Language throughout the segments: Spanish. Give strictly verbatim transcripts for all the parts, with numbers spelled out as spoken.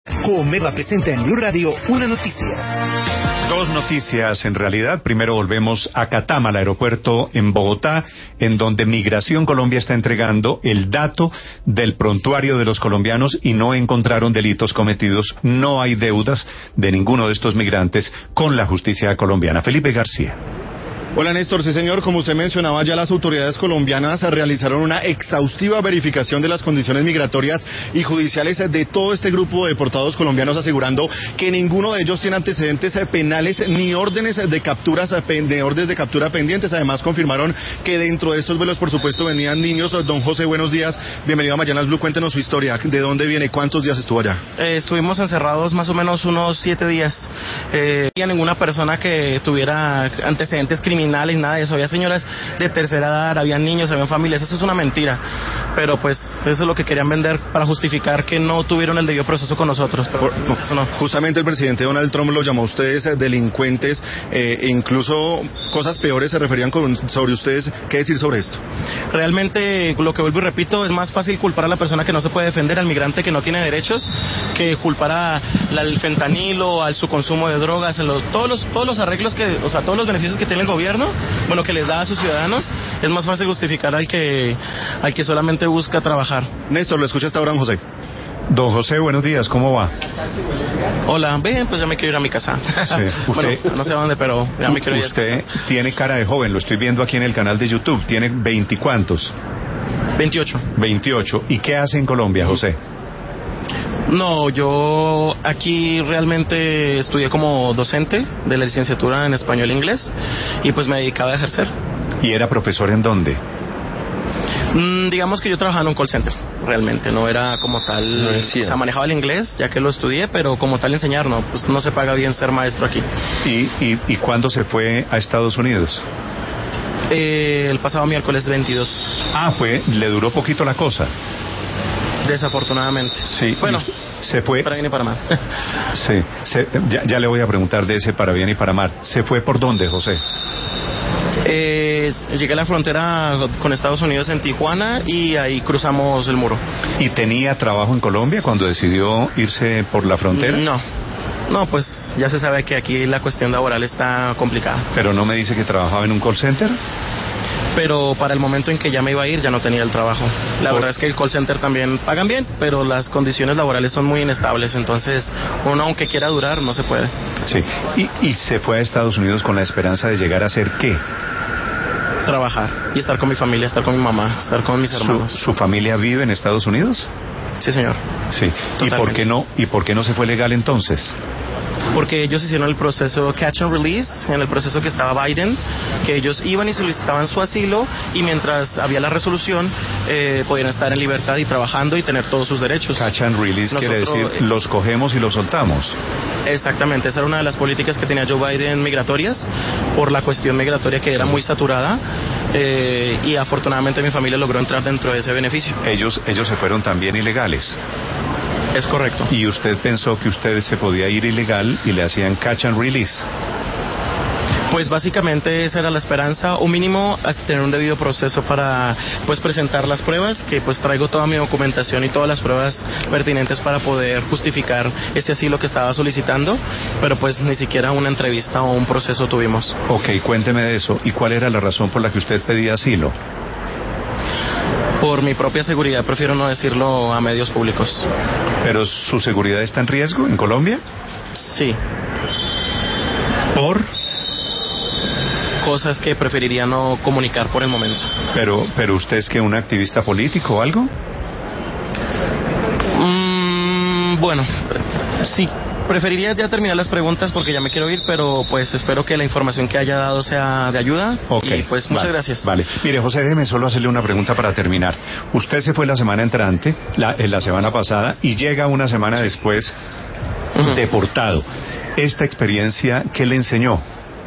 Omega presenta en Blue Radio una noticia. Dos noticias en realidad. Primero volvemos a Catam, al aeropuerto en Bogotá, en donde Migración Colombia está entregando el dato del prontuario de los colombianos y no encontraron delitos cometidos. No hay deudas de ninguno de estos migrantes con la justicia colombiana. Felipe García. Hola Néstor, sí señor, como usted mencionaba, ya las autoridades colombianas realizaron una exhaustiva verificación de las condiciones migratorias y judiciales de todo este grupo de deportados colombianos, asegurando que ninguno de ellos tiene antecedentes penales ni órdenes de capturas de órdenes de captura pendientes. Además confirmaron que dentro de estos vuelos, por supuesto, venían niños. Don José, buenos días, bienvenido a Mañanas Blue, cuéntenos su historia, ¿de dónde viene? ¿Cuántos días estuvo allá? Eh, estuvimos encerrados más o menos unos siete días. Eh, no había ninguna persona que tuviera antecedentes criminales, nada de eso. Había señoras de tercera edad, habían niños, habían familias. Eso es una mentira, pero pues eso es lo que querían vender para justificar que no tuvieron el debido proceso con nosotros, pero Por, no, eso no. Justamente el presidente Donald Trump lo llamó a ustedes delincuentes, eh, e incluso cosas peores se referían con, sobre ustedes. ¿Qué decir sobre esto? Realmente, lo que vuelvo y repito, es más fácil culpar a la persona que no se puede defender, al migrante que no tiene derechos, que culpar a, al fentanilo, al su consumo de drogas, a los, todos los todos los arreglos que, o sea, todos los beneficios que tiene el gobierno, bueno, que les da a sus ciudadanos. Es más fácil justificar al que al que solamente busca trabajar. Néstor, lo escucha hasta ahora, don José. Don José, buenos días, ¿cómo va? Hola, bien, pues ya me quiero ir a mi casa. Sí, usted, bueno, no sé a dónde, pero ya me quiero ir. Usted tiene cara de joven, lo estoy viendo aquí en el canal de YouTube. ¿Tiene veinticuántos? veintiocho. veintiocho. ¿Y qué hace en Colombia, José? No, yo aquí realmente estudié como docente de la licenciatura en español e inglés y pues me dedicaba a ejercer. ¿Y era profesor en dónde? Mm, digamos que yo trabajaba en un call center, realmente, no era como tal, no, sí, o sea, manejaba el inglés ya que lo estudié, pero como tal enseñar no, pues no se paga bien ser maestro aquí. ¿Y, y, y cuándo se fue a Estados Unidos? Eh, el pasado miércoles veintidós. Ah, fue, le duró poquito la cosa. Desafortunadamente. Sí. Bueno, se fue. Para bien y para mal. Sí. Se, ya, ya le voy a preguntar de ese para bien y para mal. ¿Se fue por dónde, José? Eh, llegué a la frontera con Estados Unidos en Tijuana y ahí cruzamos el muro. ¿Y tenía trabajo en Colombia cuando decidió irse por la frontera? No. No, pues ya se sabe que aquí la cuestión laboral está complicada. ¿Pero no me dice que trabajaba en un call center? Pero para el momento en que ya me iba a ir ya no tenía el trabajo. La verdad es que el call center también pagan bien, pero las condiciones laborales son muy inestables, entonces uno aunque quiera durar no se puede. Sí, y, y se fue a Estados Unidos con la esperanza de llegar a hacer ¿qué? Trabajar y estar con mi familia, estar con mi mamá, estar con mis hermanos. ¿Su, su familia vive en Estados Unidos? Sí, señor. Sí. ¿Y por qué no, y por qué no se fue legal entonces? Porque ellos hicieron el proceso catch and release, en el proceso que estaba Biden, que ellos iban y solicitaban su asilo y mientras había la resolución eh, podían estar en libertad y trabajando y tener todos sus derechos. Catch and release Nosotros, quiere decir los cogemos y los soltamos. Exactamente, esa era una de las políticas que tenía Joe Biden migratorias, por la cuestión migratoria que era muy saturada, eh, y afortunadamente mi familia logró entrar dentro de ese beneficio. Ellos, ellos se fueron también ilegales. Es correcto. ¿Y usted pensó que usted se podía ir ilegal y le hacían catch and release? Pues básicamente esa era la esperanza, o mínimo hasta tener un debido proceso para pues presentar las pruebas, que pues traigo toda mi documentación y todas las pruebas pertinentes para poder justificar ese asilo que estaba solicitando, pero pues ni siquiera una entrevista o un proceso tuvimos. Ok, cuénteme de eso. ¿Y cuál era la razón por la que usted pedía asilo? Por mi propia seguridad, prefiero no decirlo a medios públicos. ¿Pero su seguridad está en riesgo en Colombia? Sí. ¿Por? Cosas que preferiría no comunicar por el momento. ¿Pero, pero usted es que un activista político o algo? Mm, bueno, sí. Preferiría ya terminar las preguntas porque ya me quiero ir, pero pues espero que la información que haya dado sea de ayuda. Okay, y pues muchas vale, gracias. Vale. Mire, José, déjeme solo hacerle una pregunta para terminar. Usted se fue la semana entrante, la, la semana pasada, y llega una semana sí. después uh-huh. deportado. ¿Esta experiencia qué le enseñó?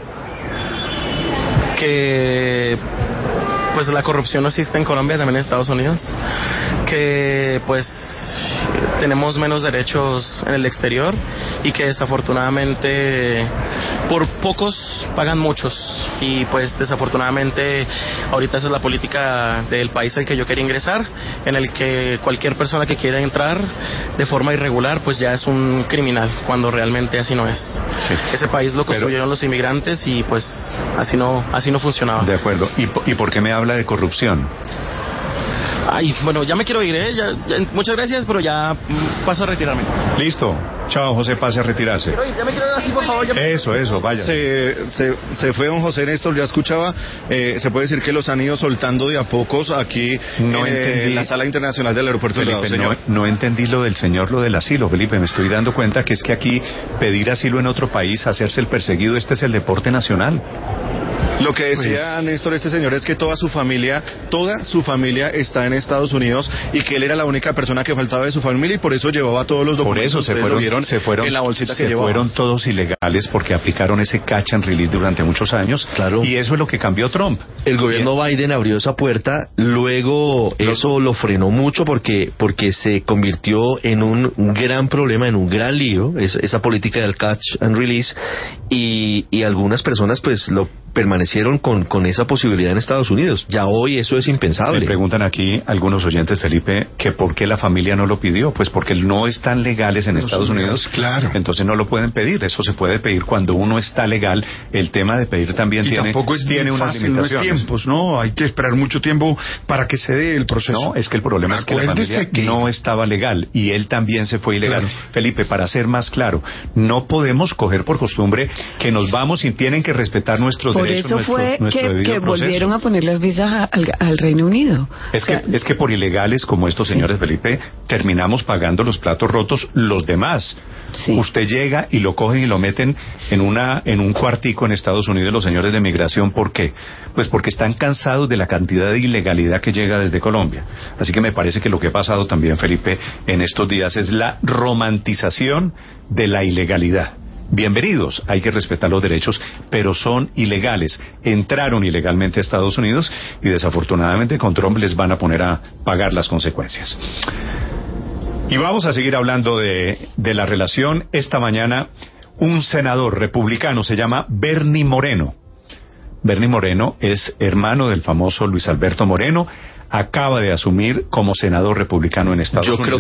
Que pues la corrupción no existe en Colombia, también en Estados Unidos. Que pues tenemos menos derechos en el exterior y que desafortunadamente por pocos pagan muchos, y pues desafortunadamente ahorita esa es la política del país al que yo quería ingresar, en el que cualquier persona que quiera entrar de forma irregular pues ya es un criminal, cuando realmente así no es. Sí. Ese país lo construyeron Pero... los inmigrantes y pues así no, así no funcionaba. De acuerdo. ¿Y, ¿Y por qué me habla de corrupción? Ay, bueno, ya me quiero ir, ¿eh? Ya, ya, muchas gracias, pero ya paso a retirarme. Listo. Chao, José, pase a retirarse. Quiero ir, ya me quiero ir así, por favor. Ya me... Eso, eso, vaya. Se, se, se fue don José Néstor, ya escuchaba, eh, se puede decir que los han ido soltando de a pocos aquí no en, entendí, en la sala internacional del aeropuerto Felipe, del señor. No, no entendí lo del señor, lo del asilo, Felipe, me estoy dando cuenta que es que aquí pedir asilo en otro país, hacerse el perseguido, este es el deporte nacional. Lo que decía pues, Néstor, este señor, es que toda su familia, toda su familia está en Estados Unidos y que él era la única persona que faltaba de su familia y por eso llevaba todos los documentos. Por eso se fueron, vieron se fueron, en la bolsita se que llevaba. fueron todos ilegales porque aplicaron ese catch and release durante muchos años. Claro. Y eso es lo que cambió Trump. El gobierno Bien. Biden abrió esa puerta, luego Los... eso lo frenó mucho porque porque se convirtió en un gran problema, en un gran lío, esa, esa política del catch and release, y, y algunas personas pues lo permanecieron con, con esa posibilidad en Estados Unidos. Ya hoy eso es impensable. Me preguntan aquí algunos oyentes, Felipe, que por qué la familia no lo pidió. Pues porque no están legales en Estados Unidos. Claro. Entonces no lo pueden pedir. Eso se puede pedir cuando uno está legal. El tema de pedir también y tiene, tampoco es tiene unas fácil, limitaciones. No es tiempos, ¿no? Hay que esperar mucho tiempo para que se dé el proceso. No, es que el problema es que la familia que... no estaba legal y él también se fue ilegal. Claro. Felipe, para ser más claro, no podemos coger por costumbre que nos vamos y tienen que respetar nuestros por derechos. Eso fue nuestro, que, que volvieron a poner las visas a, al, al Reino Unido. Es, o sea, que, es que por ilegales como estos señores, sí. Felipe, terminamos pagando los platos rotos los demás. Sí. Usted llega y lo cogen y lo meten en una en un cuartico en Estados Unidos los señores de migración. ¿Por qué? Pues porque están cansados de la cantidad de ilegalidad que llega desde Colombia. Así que me parece que lo que ha pasado también, Felipe, en estos días es la romantización de la ilegalidad. Bienvenidos, hay que respetar los derechos, pero son ilegales. Entraron ilegalmente a Estados Unidos y desafortunadamente con Trump les van a poner a pagar las consecuencias. Y vamos a seguir hablando de, de la relación. Esta mañana un senador republicano se llama Bernie Moreno. Bernie Moreno es hermano del famoso Luis Alberto Moreno. Acaba de asumir como senador republicano en Estados Yo Unidos. Yo